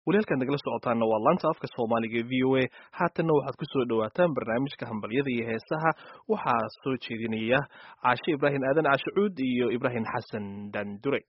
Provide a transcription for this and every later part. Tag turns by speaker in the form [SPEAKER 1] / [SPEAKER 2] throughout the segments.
[SPEAKER 1] walaalkan nagala socotaana waa laanta afka Soomaaliga ee VOA. Haatanna waxaad ku soo dhawaataan barnaamijka hambalyada iyo heesaha. Waxaa soo jeedinaya Caashe Ibrahim Aadan Caashe Cuud iyo Ibrahim Xasan Dandure.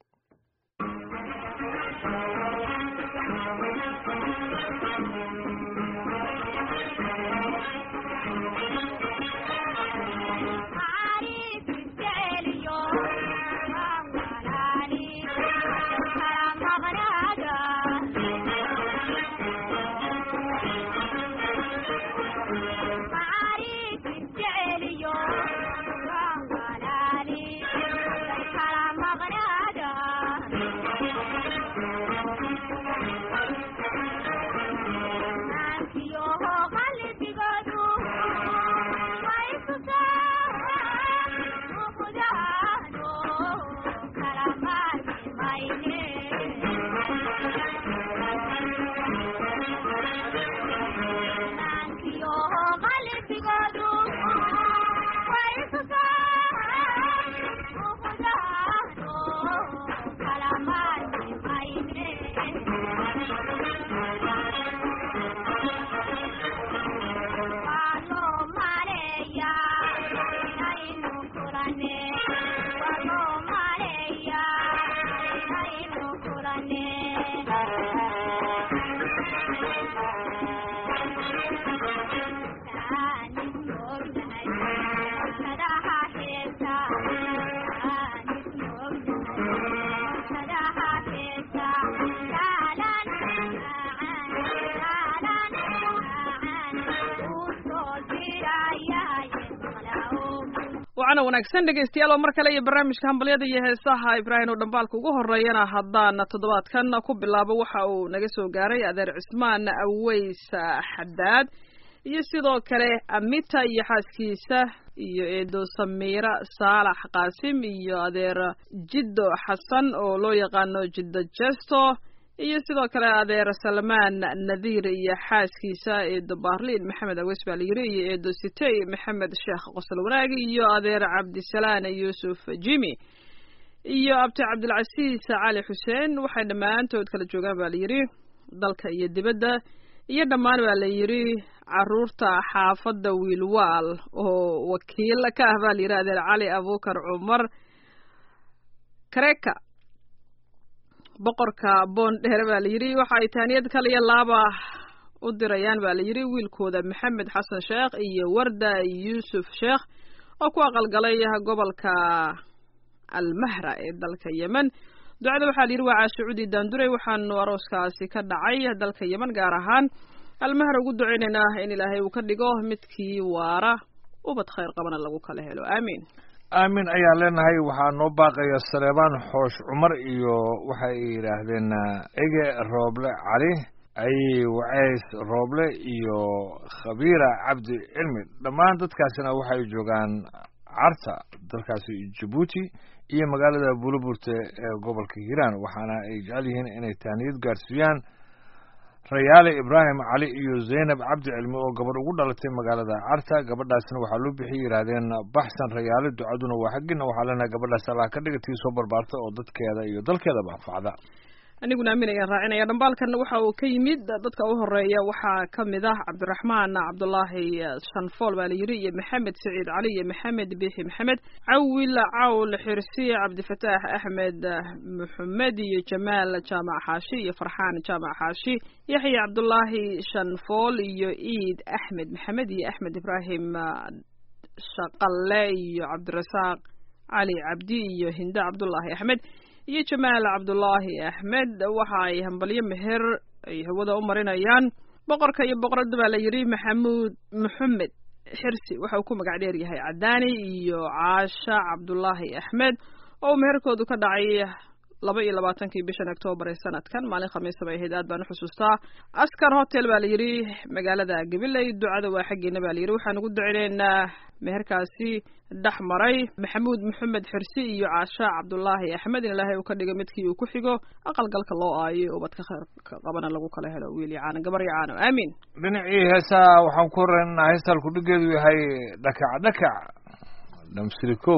[SPEAKER 2] waxaana wanaagsan dhegeystayaal oo mar kale iyo barnaamijka hambalyada iyo heesaha Ibrahim oo dambaalka ugu horeeyana haddaan toddobaadkan ku bilaabo waxa uu naga soo gaaray adeer Cismaan Aweys Xadaad iyo sidoo kale Amita iyo xaaskiisa iyo eedo Samiira Saalax Qaasim iyo adeer Jiddo Xasan oo loo yaqaano Jiddo Jesto iyo sidoo kale adeer Salmaan Nadiir iyo xaaskiisa eedo Baarliin Maxamed Aweys Baaliiri iyo eedo Sitay Maxamed Sheekh Qosol Wanaagi iyo adeer Cabdisalaan Yuusuf Jimi iyo abti Cabdilcasiis Cali Xuseen waxay dhamaantood kala joogaan Baaliiri dalka iyo dibadda iyo dhammaan Baaliiri caruurta xaafadda Wiilwaal oo wakiil ka ah Baaliiri adeer Cali Abuukar Cumar Kareka boqorka Boondheer Baaliiri waxa ay taaniyad kale iyo laaba u dirayaan Baaliiri wiilkooda Maxamed Xasan Sheekh iyo Warda Yuusuf Sheekh oo ku aqalgalay gobolka Al-Mahra ee dalka Yemen. ducada waxaa la yiri waa Caashe Cuudi Dandure waxaanu arooskaasi ka dhacay dalka Yemen gaar ahaan Al-Mahra ugu duceynayna in Ilaahay uu ka dhigo midkii waara ubad khayr qabana lagu kala helo aamin
[SPEAKER 3] aamin ayaa leenahay waxaa noo baaqaya Saleebaan Xoosh Cumar iyo waxay yiraahdeen Ege Rooble Cali ay Waceys Rooble iyo Khabiira Cabdi Cilmi dhammaan dadkaasina waxay joogaan Carta dalkaasi Djibouti iyo magaalada Buluburte ee gobolka Hiiraan waxaana ay jecel yihiin inay taaniyad gaarsiiyaan Rayaale Ibrahim Cali iyo Zainab Cabdi Cilmi oo gabadh ugu dhalatay magaalada Carta gabadhaasna waxaa loo bixiyay yiraahdeen Baxsan Rayaale ducaduna waa xaqina waxaa leenahay gabadhaas Allah ka dhigtay soo barbaarta oo dadkeeda iyo dalkeeda baafacda
[SPEAKER 2] aniguna aaminayaan raacinaya dambaalkan waxa uu ka yimid dadka u horeeya waxaa kamid ah Cabdiraxmaan Cabdullaahi Shanfool Baaliiri iyo Maxamed Saciid Cali iyo Maxamed Bixi Maxamed Cawil Cawl Xirsi Cabdifataax Axmed Maxamed iyo Jamaal Jaamac Xaashi iyo Farxaan Jaamac Xaashi Yaxya Cabdullaahi Shanfool iyo Eid Axmed Maxamed iyo Axmed Ibrahim Shaqalle iyo Cabdirasaaq Cali Cabdi iyo Hinda Cabdullaahi Axmed iyo Jamaal Cabdullaahi Axmed waxa ay hambalyo meher ay hawada u marinayaan boqorka iyo boqorada Baaliiri Maxamuud Maxamed Xirsi waxa uu ku magac dheer yahay Cadaani iyo Caasha Cabdullaahi Axmed oo meherkoodu ka dhacay 22 bishan Oktoobar ee sanadkan maalin khamiis ay ahayd aad baan u xusuustaa Askar Hotel Baaliiri magaalada Gabiley ducada waa xageena Baaliiri waxaan ugu duceynaynaa meherkaasi dhaxmaray Maxamuud Maxamed Xirsi iyo Caasha Cabdullaahi Axmed in Ilaahay uu ka dhigo midkii uu ku xigo aqalgalka loo aayo oo badka khayr qabana lagu kala helo wiil yaana gabar yaana aamin
[SPEAKER 3] dhinacii heesa waxaan ku reenaa heesal ku dhigeedu yahay dhakac dhamsiriko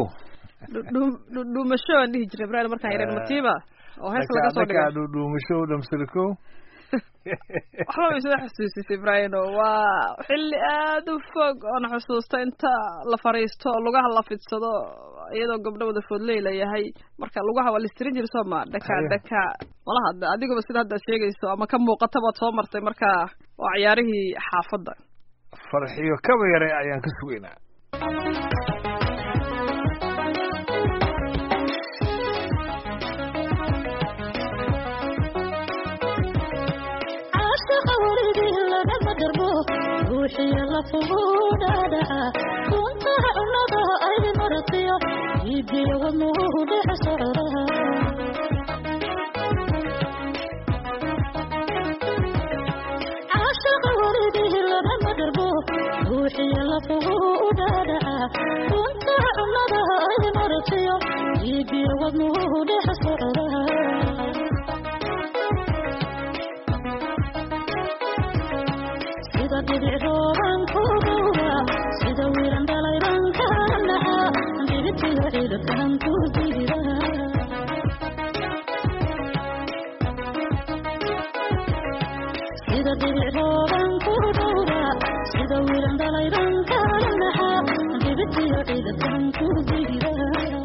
[SPEAKER 2] dhuumasho aan dhihi jiray Ibrahim markaan yareen matiiba oo hees laga soo dhigay
[SPEAKER 3] dhuumasho dhamsiriko
[SPEAKER 2] waxba way soo xasuusisay Ibrahim waa xilli aad u fog oo xusuusta inta la fariisto lugaha la fidsado iyadoo gabdho wada foodley leeyahay marka lugaha waa la istirin jiray soo ma dhaka walaha adigaba sida hadda sheegayso ama ka muuqata baad soo martay marka waa ciyaarihii xaafadda
[SPEAKER 3] farxiyo kaba yare ayaan ka sugaynaa
[SPEAKER 4] روحي يلا فوق دعا كنت هعنضها أي مرتيا يبي ونوه بحسرها عاشق ورده لما دربوه روحي يلا فوق دعا كنت هعنضها أي مرتيا يبي ونوه بحسرها بدعوان كوبا سيدا ويران دالايران كانها بيبتي عيدة كان كوزيرا سيدا بدعوان كوبا سيدا ويران دالايران كانها بيبتي عيدة كان كوزيرا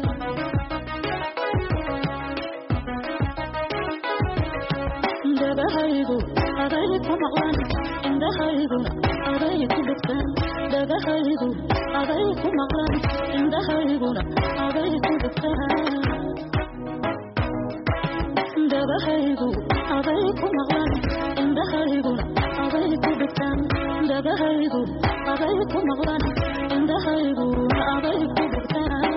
[SPEAKER 4] دبهايدو أغايكم أغوان عندهايدو أغايكم بكتان دبهايدو أغايكم أغوان عندهايدو أغايكم بكتان دبهايدو أغايكم أغوان عندهايدو أغايكم بكتان دبهايدو أغايكم أغوان عندهايدو أغايكم بكتان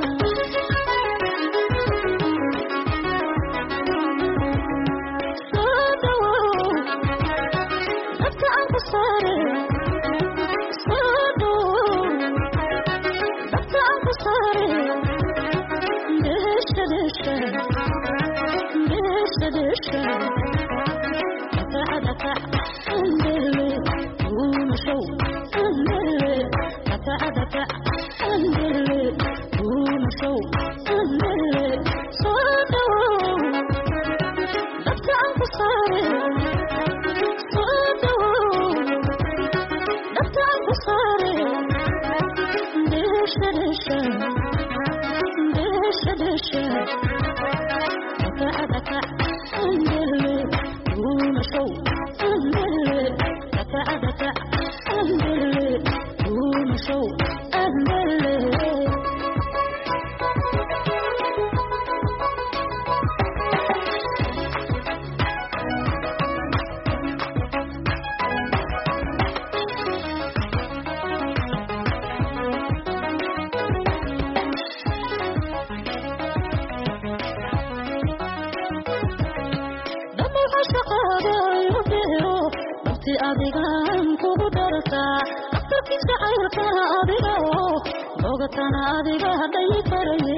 [SPEAKER 4] adigaan kugu dartaa aftarkiisa cayrkaa adiga oo bogatana adiga hadhay karaye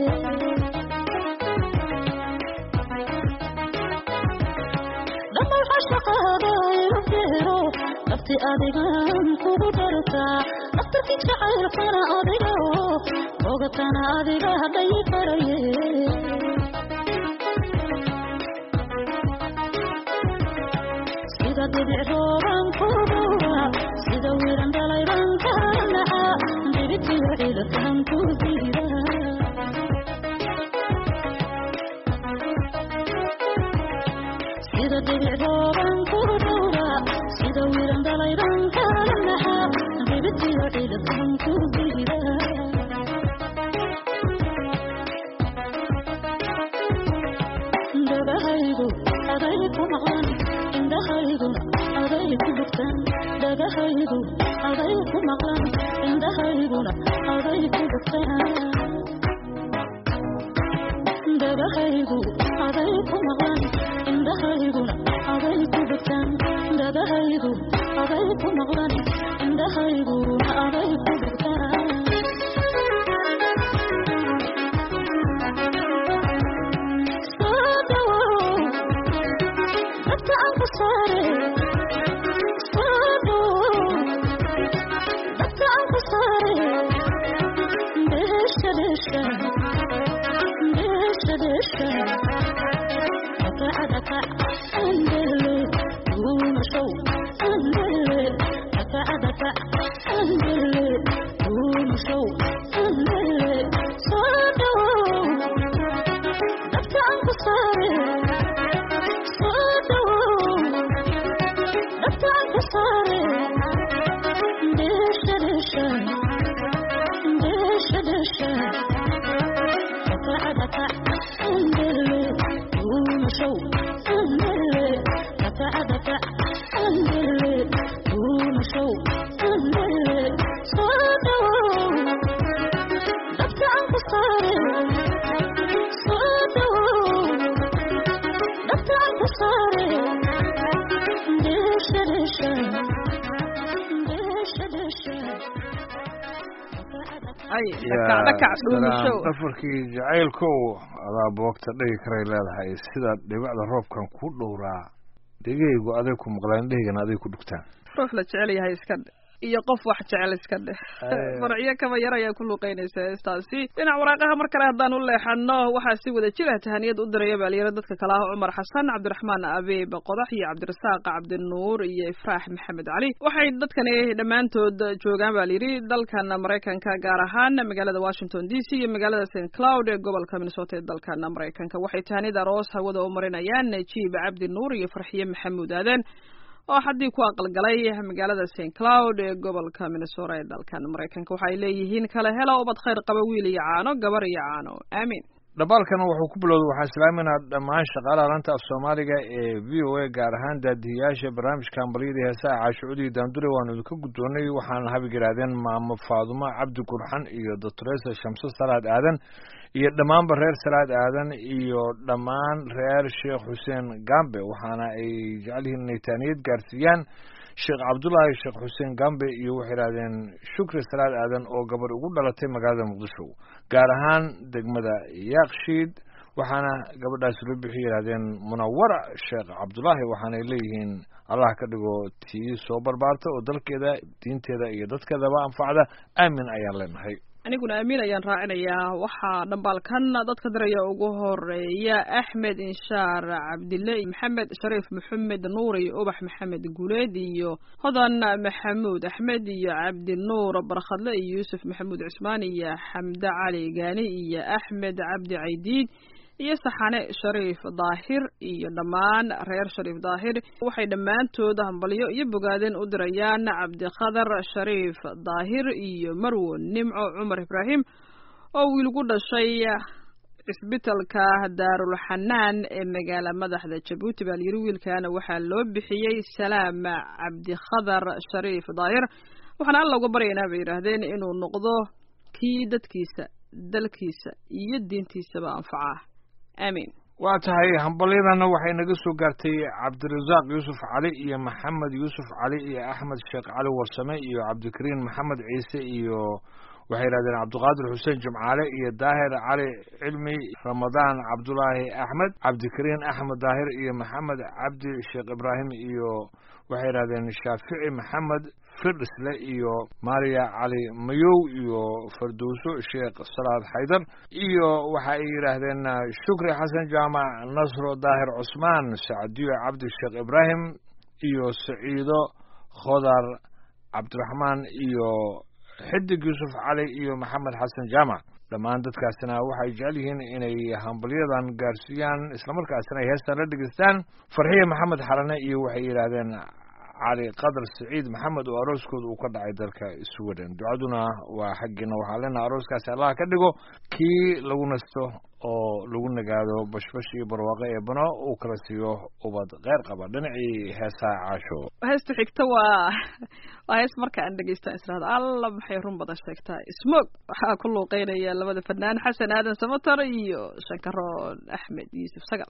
[SPEAKER 4] dhamay xashaqaada ilu beero nafti adigaan kugu dartaa aftarkiisa cayrkana adiga oo bogatana adiga hadhay karaye بدعوان كوبا سيدا ويران دالايران كانها بيبتي عيدة كان كوزيرا سيدا بدعوان كوبا سيدا ويران دالايران كانها بيبتي عيدة كان كوزيرا دبهايدو أغايكم أغاني عندهايدو أغايكم بكتان دبهايدو أغايكم أغاني عندهايدو أغايكم بكتان دبهايدو أغايكم أغاني عندهايدو أغايكم بكتان دبهايدو أغايكم أغاني عندهايدو أغايكم بكتان شو أندلي دفع دفع أندلي قول شو أندلي صادو دفع انتصاري صادو دفع انتصاري ديش ديش ديش ديش دفع دفع أندلي قول شو أندلي دفع دفع أندلي قول شو أندلي صادو دفع انتصاري صادو دفع انتصاري ديش ديش ديش ديش
[SPEAKER 2] ay dakac dhuumashow
[SPEAKER 3] dhafarkii jacaylkow adaa boogta dhigi karay leedahay sida dhibacda roobkan ku dhowraa dhegaygu aday ku maqlaan dhehigana aday ku dhugtaan
[SPEAKER 2] ruux la jecel yahay iska dhe iyo qof wax jecel iska dheh farciyo kaba yar ayaa ku luuqeynaysa heestaasi dhinac waraaqaha mar kale haddaan u leexano waxaa si wada jira tahaniyad u diraya baaliyaro dadka kale ah cumar xasan cabdiraxmaan abeeb qodax iyo cabdirasaaq cabdinuur iyo ifraax maxamed cali waxay dadkani dhammaantood joogaan baa layidhi dalkan maraykanka gaar ahaan magaalada washington d c iyo magaalada st cloud ee gobolka minnesota ee dalkan maraykanka waxay tahaniyad aroos hawada u marinayaan najiib cabdinuur iyo farxiye maxamuud aadan oo haddii ku aqalgalay magaalada st cloud ee gobolka minnesota ee dalkan maraykanka waxay leeyihiin kala hela ubad khayr qaba wiil iyo caano gabar iyo caano aamin
[SPEAKER 3] dhabaalkana wuxuu ku bilowday waxaan islaaminaa dhammaan shaqaalaha lanta af soomaaliga ee v o a gaar ahaan daadihiyaasha barnaamijka hambalyada heesaha caashucuudi daandure waanu idinka guddoonnay waxaana habig yidhaahdeen maamo faadumo cabdi gurxan iyo doctoresa shamso salaad aadan iyo dhammaanba reer salaad aadan iyo dhammaan reer sheekh xuseen gambe waxaana ay jecel yihiin inay taaniyad gaarsiiyaan sheekh cabdullaahi sheekh xuseen gambe iyo waxay yidhahdeen shukri salaad aadan oo gabar ugu dhalatay magaalada muqdisho gaar ahaan degmada yaaqshiid waxaana gabadhaasi loo bixi yidhahdeen munawara sheekh cabdullaahi waxaanay leeyihiin allah ka dhigo tii soo barbaarta oo dalkeeda diinteeda iyo dadkeedaba anfacda aamin ayaan leenahay
[SPEAKER 2] aniguna amiin ayaan raacinayaa waxaa dhambaalkan dadka diraya ugu horeeya axmed inshaar cabdille maxamed shariif maxamed nuur iyo ubax maxamed guuleed iyo hodan maxamuud axmed iyo cabdinuur barkhadle iyo yuusuf maxamuud cismaan iyo xamde cali gaani iyo axmed cabdi caydiid iyo saxane shariif daahir iyo dhammaan reer shariif daahir waxay dhammaantood hambalyo iyo bogaadeen u dirayaan cabdikhadar shariif daahir iyo marwo nimco cumar ibraahim oo wiil gu dhashay cisbitalka daarul xanaan ee magaala madaxda jabuuti baa layidhi wiilkaana waxaa loo bixiyey salaam cabdikhadar shariif daahir waxaana alla uga baryaynaa bay yidhaahdeen inuu noqdo kii dadkiisa dalkiisa iyo diintiisaba anfaca amiin
[SPEAKER 3] waa tahay hambalyadana waxay naga soo gaartay cabdirasaaq yuusuf cali iyo maxamed yuusuf cali iyo axmed sheekh cali warsame iyo cabdikariin maxamed ciise iyo waxay yidhahdeen cabdiqaadir xuseen jumcaale iyo daahir cali cilmi ramadaan cabdulaahi axmed cabdikariin axmed daahir iyo maxamed cabdi sheekh ibraahim iyo waxay yidhahdeen shaafici maxamed firdhisle iyo maariya cali mayow iyo fardowso sheekh salaad xaydar iyo waxa ay yidhaahdeen shukri xasan jaamac nasro daahir cusmaan sacdiyo cabdi sheekh ibraahim iyo saciido khodar cabdiraxmaan iyo xidig yuusuf cali iyo maxamed xasan jaamac dhammaan dadkaasina waxay jecel yihiin inay hambalyadan gaarsiiyaan islamarkaasina ay heestan la dhegeystaan farxiye maxamed xalane iyo waxay yidhaahdeen cali qadar saciid maxamed oo arooskooda uu ka dhacay dalka sweden ducaduna waa xaggiina waxaa leenaha arooskaasi allah ka dhigo kii lagu nasto oo lagu nagaado bashbash iyo barwaaqo ee bano uu kala siiyo ubad kheyr qaba dhinacii heesaha caasho
[SPEAKER 2] heesta xigta waa hees marka aan dhegeystaan israada alla maxay run badan sheegtaa ismoog waxaa ku luuqeynaya labada fannaan xasan aadan samatar iyo shankaroon axmed yuusuf sagal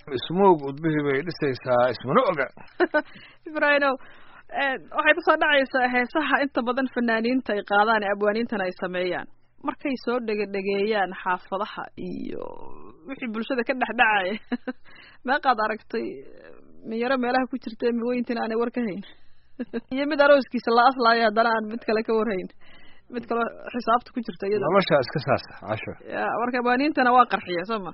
[SPEAKER 3] ismoog udbihii bay dhisaysaa ismana oga
[SPEAKER 2] ibraahimow waxay kusoo dhacaysaa heesaha inta badan fanaaniinta ay qaadaan ee abwaaniintana ay sameeyaan markay soo dhegedhegeeyaan xaafadaha iyo wixii bulshada ka dhexdhacaya meeqaad aragtay minyaro meelaha ku jirta miweyntina aanay war ka hayn iyo mid arooskiisa la aslaayo haddana aan mid kale ka warhayn mid kaloo xisaabta ku jirta iyada
[SPEAKER 3] nolosha iska saasa casho
[SPEAKER 2] ya marka abwaaniintana waa qarxiya soo ma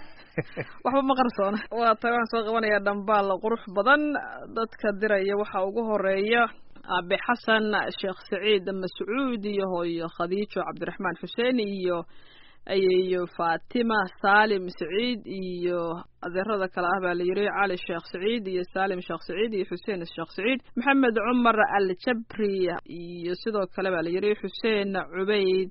[SPEAKER 2] waxba ma qarsoona waa tahay waxaan soo qabanayaa dhambaal qurux badan dadka diraya waxaa ugu horeeya aabe xasan sheekh saciid mascuud iyo hooyo khadiijo cabdiraxmaan xuseen iyo ayeeyo faatima saalim saciid iyo adeerada kale ah baa la yiri cali sheekh saciid iyo saalim sheekh saciid iyo xuseen sheekh saciid maxamed cumar aljabri iyo sidoo kale baa la yiri xuseen cubayd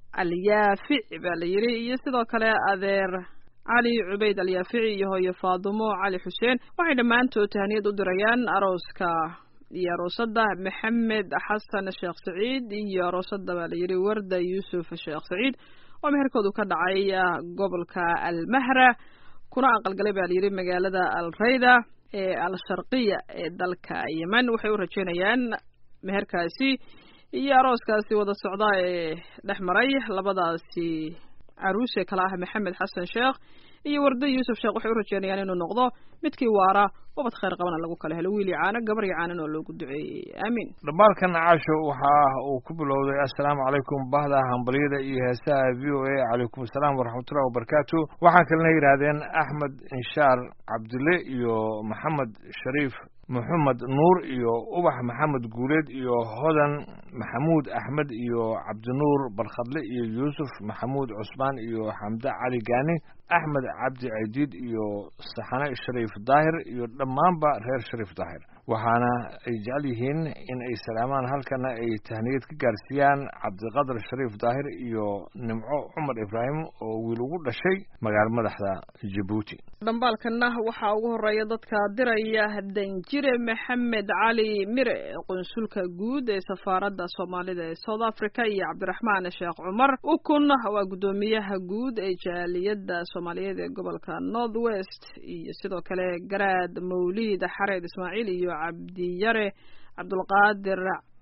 [SPEAKER 2] alyaafic baa la yiri iyo sidoo kale adeer cali cubayd alyaafici iyo hooyo faadumo cali xuseen waxay dhammaantood tahaniyad u dirayaan arooska iyo aroosada maxamed xasan sheekh saciid iyo aroosada baa la yiri warda yuusuf sheekh saciid oo meherkoodu ka dhacay gobolka almahra kuna aqalgalay baa la yiri magaalada alrayda ee al-sharqiya ee dalka yemen waxay u rajeynayaan meherkaasi iyo arooskaasi wada socda ee dhex maray labadaasi caruus ee kala ah maxamed xasan sheekh iyo warda yuusuf sheekh waxay u rajeynayaan inuu noqdo midkii waara ubad khayr qabana lagu kala helo wiil iyo caano gabar iyo caanan oo loogu duceeyey aamiin
[SPEAKER 3] dhamaalkan caasho waxa uu ku bilowday assalaamu calaykum bahda hambaliyada iyo heesaha v o a calaykum assalaam waraxmatullahi wabarakaatu waxaa kalena yidhaahdeen axmed inshaar cabdille iyo maxamed shariif maxamed nuur iyo ubax maxamed guuleed iyo hodan maxamuud axmed iyo cabdinuur barkhadle iyo yuusuf maxamuud cusmaan iyo xamde cali gaani axmed cabdi caydiid iyo saxane shariif daahir iyo dhammaanba reer shariif daahir waxaana ay jecel yihiin in ay salaamaan halkana ay tahniyad ka gaarsiiyaan cabdiqadar shariif daahir iyo nimco cumar ibraahim oo wiil ugu dhashay magaalo madaxda jabuuti
[SPEAKER 2] dhambaalkana waxaa ugu horeeya dadka diraya danjire maxamed cali mire qunsulka guud ee safaaradda soomaalida ee south africa iyo cabdiraxmaan sheekh cumar ukun waa guddoomiyaha guud ee jaaliyadda soomaaliyeed ee gobolka north west iyo sidoo kale garaad mawliid xareed ismaaciil iyo cabdiyare cabdulqaadir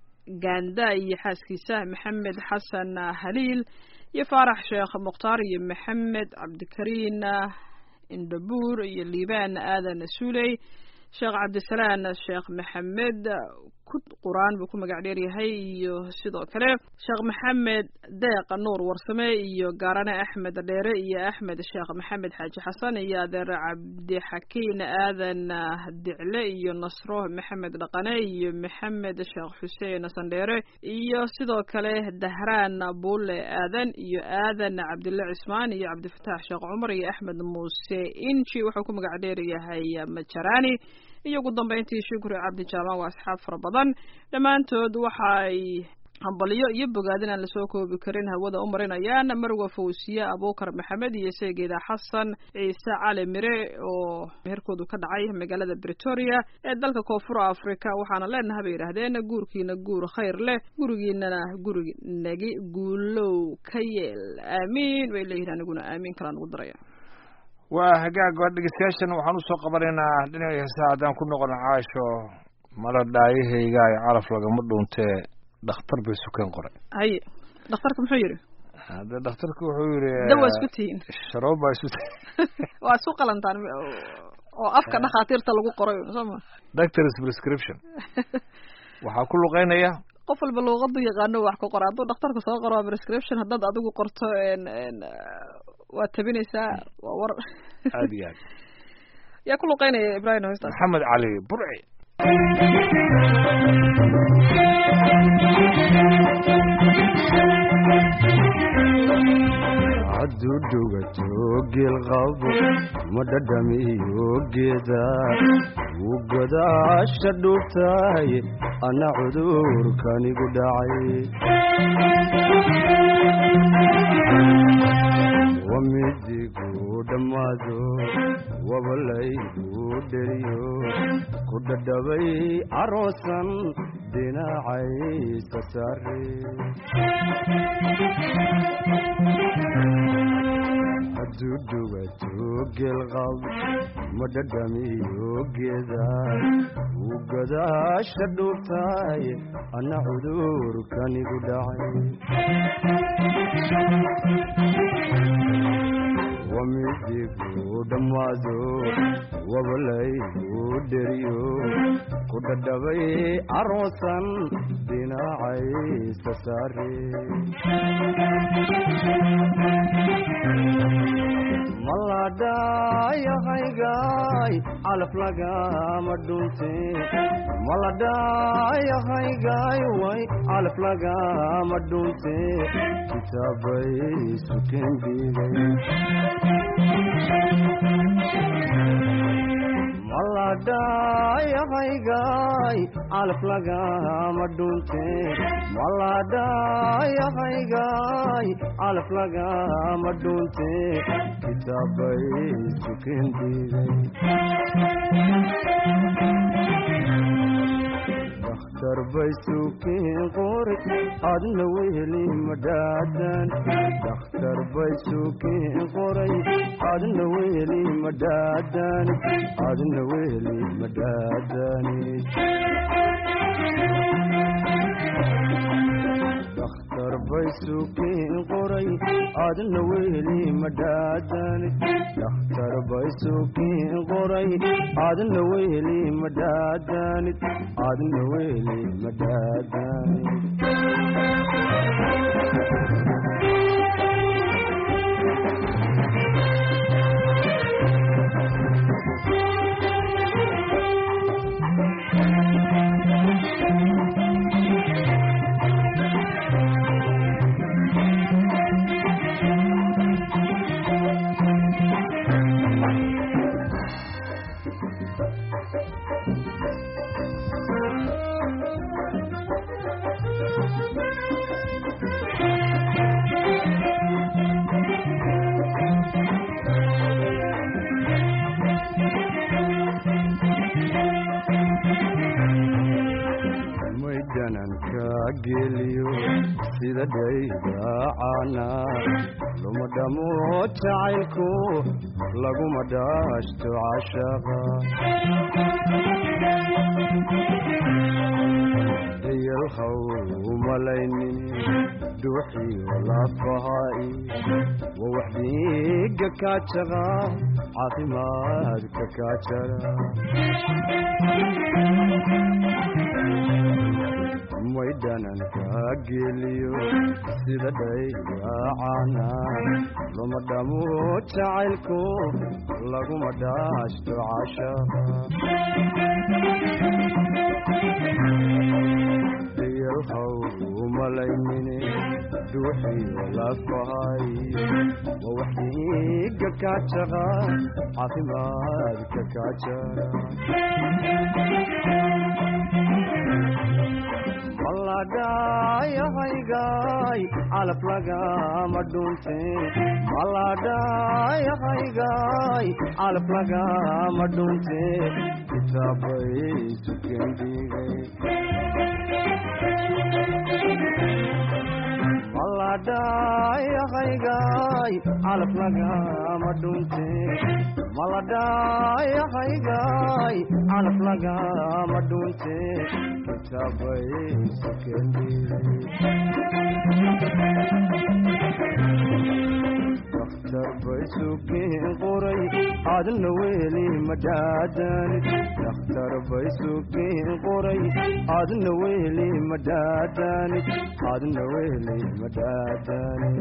[SPEAKER 2] ganda iyo xaaskiisa maxamed xasan haliil iyo faarax sheekh mukhtaar iyo maxamed cabdikariin indhabuur iyo liibaan aadan suuley sheekh cabdisalaan sheekh maxamed quraan buu ku magac dheer yahay iyo sidoo kale sheekh maxamed deeq nuur warsame iyo gaarane axmed dheere iyo axmed sheekh maxamed xaaji xasan iyo adeer cabdixakiin aadan dicle iyo nasro maxamed dhaqane iyo maxamed sheekh xuseen sandheere iyo sidoo kale dahraan buule aadan iyo aadan cabdille cismaan iyo cabdifataax sheekh cumar iyo axmed muuse inji wuxuu ku magac dheer yahay majarani iyo ugu dambeyntii shukri cabdi jaamaan waa asxaab fara badan dhammaantood waxaay hambalyo iyo bogaadin aan lasoo koobi karin hawada u marinayaan marwa fawsiye abuukar maxamed iyo seegeeda xasan ciise cali mire oo meherkoodu ka dhacay magaalada bretoria ee dalka koonfur africa waxaana leenaha bay yidhaahdeen guurkiina guur khayr leh gurigiinana gurig nagi guulow ka yeel aamiin bay leeyihin aniguna aamiin kalaan ugu daraya
[SPEAKER 3] waa hagaag waa dhegeystayaashan waxaan usoo qabanaynaa dhinaca heesaha haddaan ku noqono caasho mala dhaayahayga ay calaf lagama dhuuntee dhakhtar bay sukeen qoray
[SPEAKER 2] haye dhakhtarka muxuu yidhi
[SPEAKER 3] hadde dhakhtarka wuxuu yidhi
[SPEAKER 2] dawa isku tihiin
[SPEAKER 3] sharoob baa isu tihiin
[SPEAKER 2] waa isu qalantaan oo afka dhakhaatiirta lagu qoray sooma
[SPEAKER 3] doctor's prescription waxaa ku luqeynaya
[SPEAKER 2] qof walba luuqadu yaqaano wax ku qora hadduu dhakhtarka soo qoro waa prescription haddaad adigu qorto waa tabinaysaa waa war
[SPEAKER 3] aad iyo aad
[SPEAKER 2] yaa ku luqeynaya ibraahim hoostaas
[SPEAKER 3] maxamed cali burci
[SPEAKER 5] hadduu dhugato geel qabo ma dhadhamiyo geeda wuu godaasha dhuubtahay ana cudurkanigu dhacay wamidigu dhammaado wabalaygu dheriyo ku dhadhabay aroosan dhinacaysa sare hadduu dhugato geelqab ma dhadhamiyo geeda uu gadaasha dhuubtaay anna cudurkanigu dhacay wamidigu dhammaado wabalaygu dheriyo ku dhadhabay aroosan dhinacaysa sare maladhayahaygaay calaf lagama dhunte maladhayahaygaay way calaf lagama dhunte kitaabay sukeen dhiigay maladhayahaygaay calaf lagama dhunte maladhayahaygaay calaf lagama dhunte kitaabay sukeen dhiigay dakhtar bay sukeen qori adna weheli madhaadan dakhtar bay sukeen qoray adna weheli madhaadan adna weheli madhaadani dakhtar bay sukeen qoray adna weheli madhaadan dakhtar bay sukeen qoray adna weheli madhaadan adna weheli madhaadani geliyo sida dhaydaacana luma dhamo jacaylku laguma dhaashto cashaqa dayalhaw umalaynin dhuuxiyo lafahaai wa wax dhiiga kaajaqa caafimaadka kaajara maydhananka geliyo sida dhaydaacana luma dhamo jacaylku laguma dhaashto cashaqa dayalhaw umalaynine dhuuxiyo lafahay wa wax dhiiga kaajaqa caafimaadka kaajara maladhayahaygaay calaf lagama dhunte maladhayahaygaay calaf lagama dhunte kitaabay sukeen dhiigay maladhayahaygaay calaf lagama dhunte maladhayahaygaay calaf lagama dhunte kitaabay sukeen dhiigay dakhtar bay sukeen qoray adna weheli madhaadan dakhtar bay sukeen qoray adna weheli madhaadan adna weheli madhaadan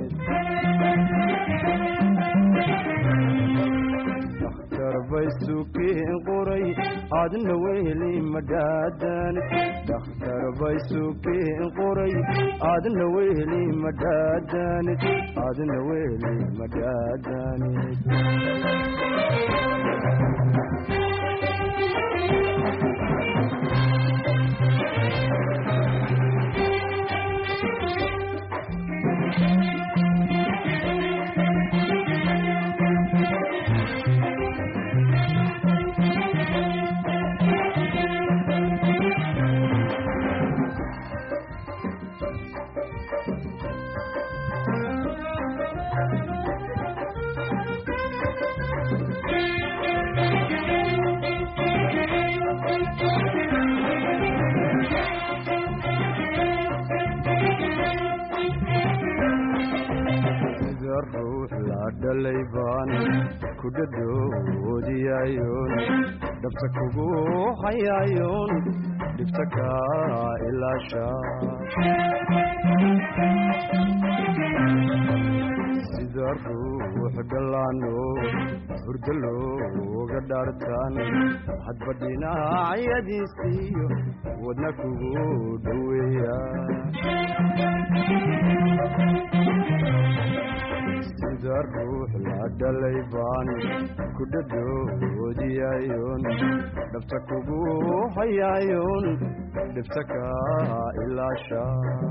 [SPEAKER 5] dakhtar bay sukeen qoray adna weheli madhaadan dakhtar bay sukeen qoray adna weheli madhaadan adna weheli madhaadan dhalay baan ku dhadhoodiyayoon dhabta kugu hayayoon dhibta ka ilaasha sida ruux dhallaano hurdo looga dhaartaan hadba dhinacyadiisiiyo wadna kugu dhoweeya sida ruux la dhalay baan ku dhadhoodiyayoon dhabta kugu hayayoon dhibta ka ilaasha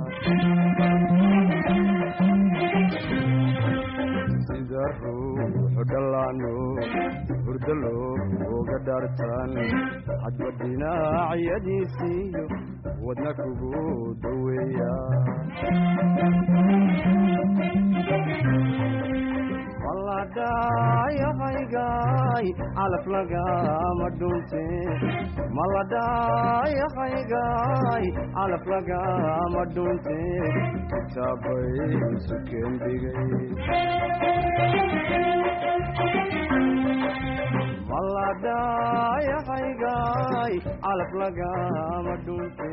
[SPEAKER 5] sida ruux dhallaano hurdo looga dhaartaan hadba dhinacyadiisiiyo wadna kugu dhoweeya maladhayahaygaay calaf lagama dhunte maladhayahaygaay calaf lagama dhunte kitaabay sukeen dhigay maladhayahaygaay calaf lagama dhunte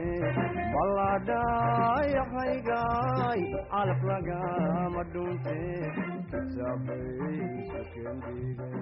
[SPEAKER 5] maladhayahaygaay calaf lagama dhunte kitaabay sukeen dhigay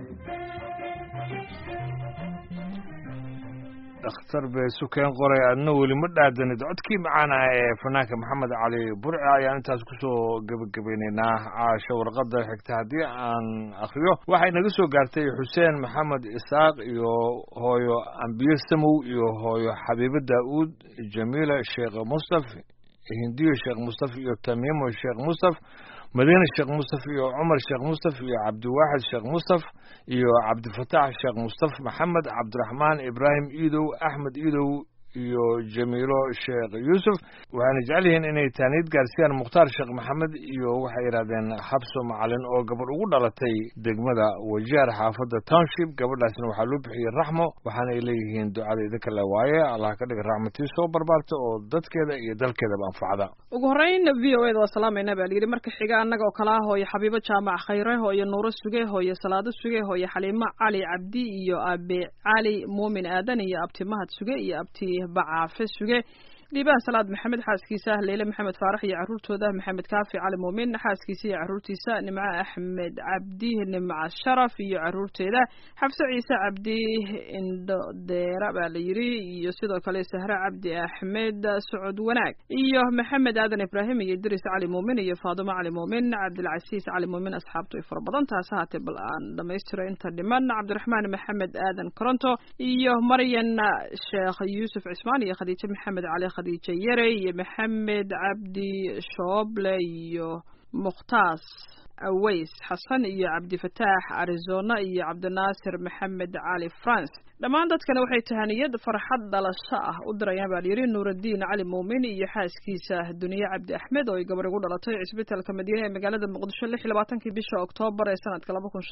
[SPEAKER 3] dhakhtar bay sukeen qoray adna weli ma dhaadanid codkii macaana ee fanaanka maxamed cali burci ayaan intaas kusoo gebagabaynaynaa caasho warqada xigta haddii aan akriyo waxay naga soo gaartay xuseen maxamed isaaq iyo hooyo ambiye samow iyo hooyo xabiibo daa'uud jamiila sheekh mustaf hindiyo sheekh mustaf iyo tamiimo sheekh mustaf madiine sheekh mustaf iyo cumar sheekh mustaf iyo cabdiwaaxid sheekh mustaf iyo cabdifataax sheekh mustaf maxamed cabdiraxmaan ibraahim iidow axmed iidow iyo jamiilo sheekh yuusuf waxaana jecel yihiin inay taaniid gaarsiiyaan mukhtaar sheekh maxamed iyo waxay yidhahdeen xabso macalin oo gabadh ugu dhalatay degmada wajaar xaafadda township gabadhaasna waxaa loo bixiyey raxmo waxaana ay leeyihiin ducada idinka le waaye allah ka dhiga raxmatii soo barbaarta oo dadkeeda iyo dalkeedaba anfacda
[SPEAKER 2] ugu horeyn v o eda waa salaamayna baa layidhi marka xiga annaga oo kala ah hooyo xabiibo jaamac khayre hooyo nuuro suge hooyo salaado suge hooyo xaliimo cali cabdi iyo abe cali muumin aadan iyo abti mahad suge iyo abti bacaafe suge liibaan salaad maxamed xaaskiisa leyle maxamed faarax iyo caruurtooda maxamed kaafi cali muumin xaaskiisa iyo caruurtiisa nimco axmed cabdi nimco sharaf iyo caruurteeda xafse ciise cabdi indhodeera baa la yidhi iyo sidoo kale sahre cabdi axmed socod wanaag iyo maxamed aadan ibraahim iyo idris cali muumin iyo faadumo cali muumin cabdilcasiis cali muumin asxaabtu ay fara badan taas haatee bal aan dhamaystiro inta dhiman cabdiraxmaan maxamed aadan koronto iyo maryan sheekh yuusuf cismaan iyo khadiijo maxamed cali khadiijo yare iyo maxamed cabdi shooble iyo mukhtaas aways xasan iyo cabdifataax arizona iyo cabdinaasir maxamed cali france dhammaan dadkana waxay tahaniyad farxad dhalasho ah u dirayaan baa layidhi nuuraddiin cali muumin iyo xaaskiisa duniye cabdi axmed oo ay gabar ugu dhalatay cisbitaalka madiine ee magaalada muqdisho 26 bisha oktoobar ee sanadka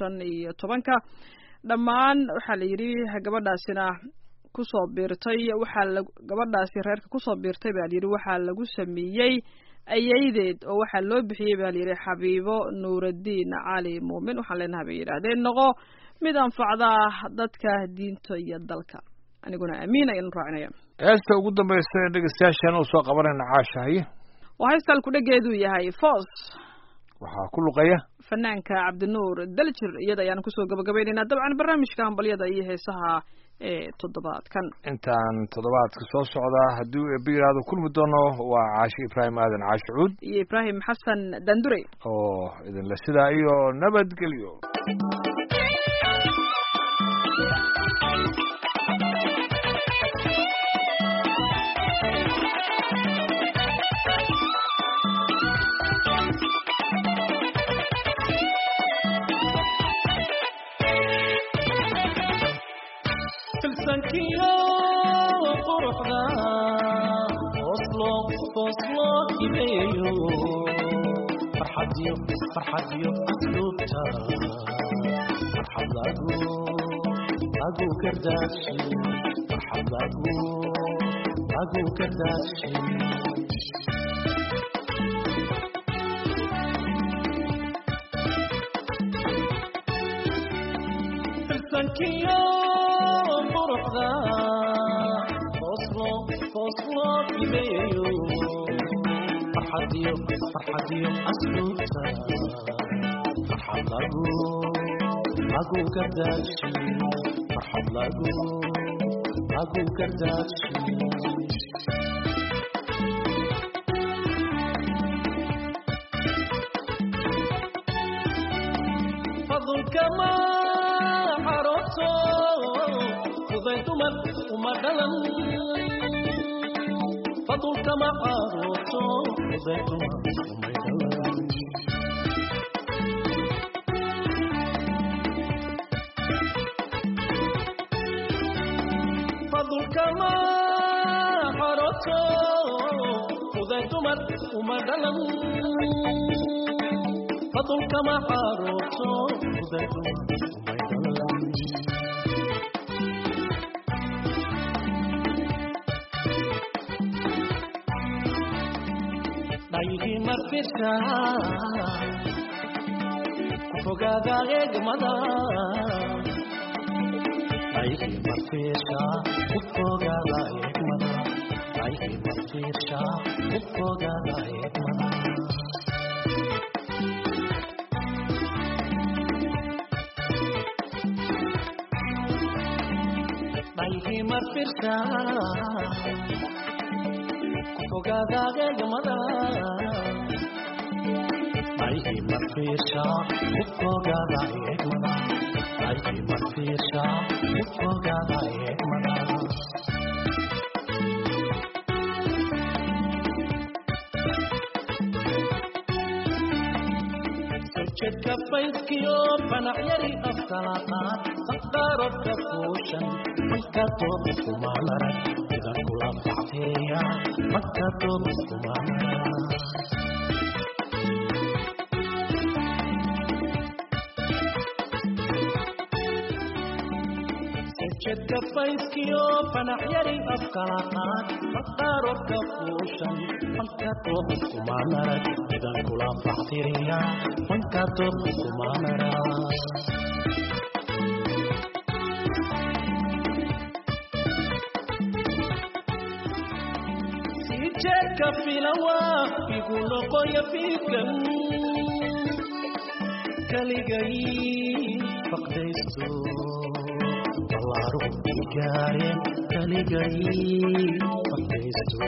[SPEAKER 2] 2015 dhammaan waxaa la yidhi gabadhaasina kusoo biirtay waxaa gabadhaasi reerka kusoo biirtay baa layidhi waxaa lagu sameeyey ayaydeed oo waxaa loo bixiyey baa layidhi xabiibo nuuraddiin cali muumin waxaan leenahay bay yidhaahdeen noqo mid anfacda dadka diinta iyo dalka aniguna amiin ayaan raacinaya
[SPEAKER 3] heesta ugu dambaysa ee dhegeystayaashan uu soo qabanayna caashahay
[SPEAKER 2] waa heestal ku dhageedu yahay foos
[SPEAKER 3] waxaa ku luqaya
[SPEAKER 2] fanaanka cabdinuur daljir iyada ayaan kusoo gabagabaynaynaa dabcan barnaamijka hambalyada iyo heesaha ee toddobaadkan
[SPEAKER 3] intaan toddobaadka soo socdaa haddii eebbe yidhaahdo kulmi doono waa caashi ibraahim aadan caashi cuud
[SPEAKER 2] iyo ibraahim xasan dandurey
[SPEAKER 3] oo idinle sidaa iyo nabadgelyo
[SPEAKER 6] farxadiyo asluubta farxad lagu kardaashi farxad lagu kardaashi Mankiyo burqa Oslo ibeyo Farhadiyo asluta Farhad lagu kardaashi Farhad lagu kardaashi كما عرفتو خذيت ومدلا فضل كما عرفتو خذيت ومدلا فضل كما عرفتو خذيت ومدلا فضل كما عرفتو Daihi marfisha Fogada egmada Daihi marfisha Fogada egmada Daihi marfisha Fogada egmada Daihi marfisha Fogada egmada Daihi marfisha Fogada egmada Daihi marfisha Fogada egmada Sujudka fayskiyo banacyari afkalaqaad saqaarobka fuushan marka toob kumalara idan kula facteeya marka toob kumalara Sujudka fayskiyo banacyari afkalaqaad saqaarobka fuushan marka toob kumalara idan kula facteeya marka toob kumalara كفيلوا يقولوا قوي فيكم كاليجاي فقديستو الله ربي كارم كاليجاي فقديستو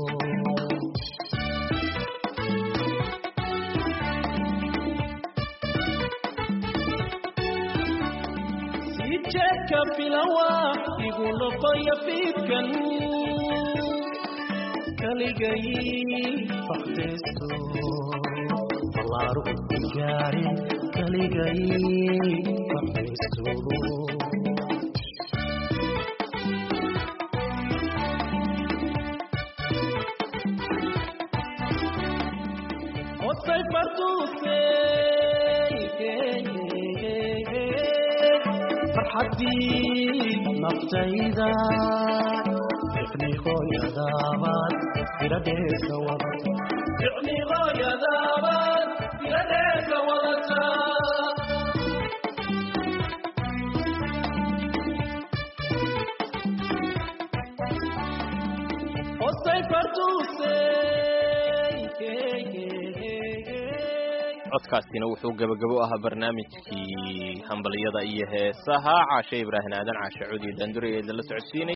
[SPEAKER 6] سيجاك كفيلوا يقولوا قوي فيكم كاليجاي فقديستو الله ربي كارم كاليجاي فقديستو Otai partusi farhadi naftayda ifni khoya dabat ila desa wadat ifni khoya dabat ila desa wadat Otai partusi
[SPEAKER 7] codkaasina wuxuu gabagabo ahaa barnaamijkii hambaliyada iyo heesaha Caashe Ibraahin Aadan Caashe Cuudi Dandure ee la socodsiinay